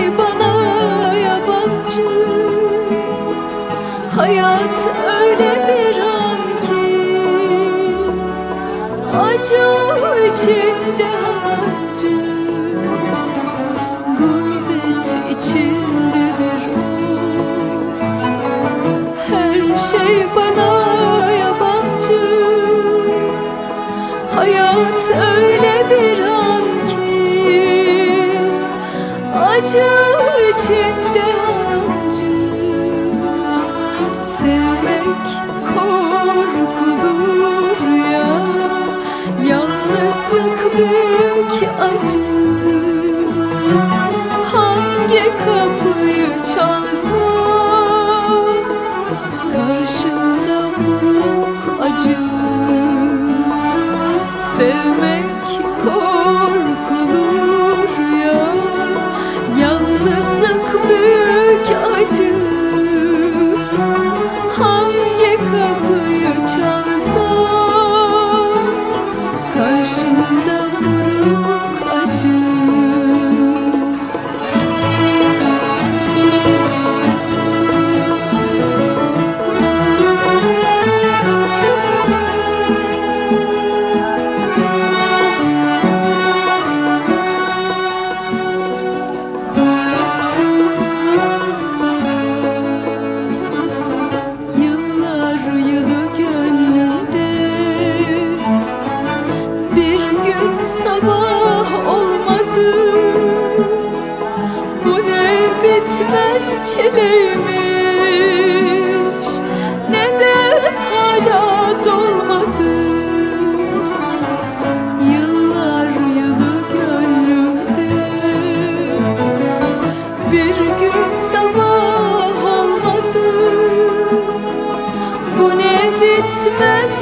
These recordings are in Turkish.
şey bana yabancı. Hayat öyle bir an ki acı içinde hancı, gurbet içinde bir ruh. Her şey bana yabancı. Hayat öyle bir an ki acı içinde hancı. Sevmek korkulu rüya, yalnızlık büyük acı. Hangi kapıyı çalsam karşımda buruk acı. Sevmek korkulu rüya, yalnızlık büyük acı. Hangi kapıyı çalsam karşımda buruk acı. Bitmez çileymiş, neden hala dolmadı? Yıllar yılı gönlümde bir gün sabah olmadı. Bu ne bitmez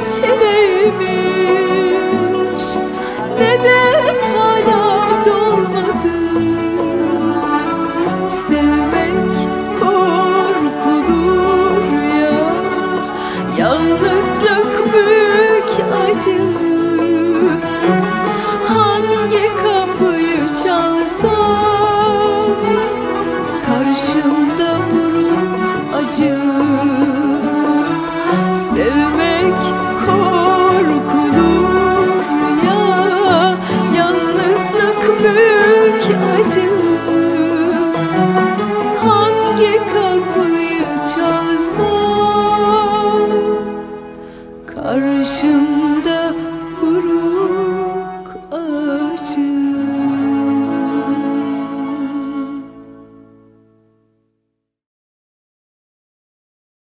çileymiş, neden hala dolmadı? Yalnızlık büyük acı. Hangi kapıyı çalsam karşımda buruk acı. Sevmek korkulu rüya, yalnızlık büyük acı. Hangi kapıyı çalsam karşımda buruk